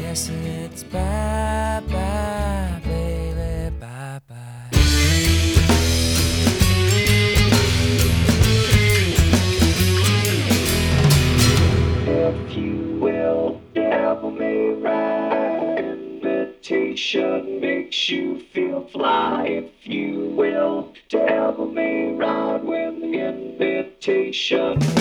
guess it's bye bye, baby, bye bye. If you will, devil may ride. Invitation makes you feel fly. If you will, devil may ride when the invitation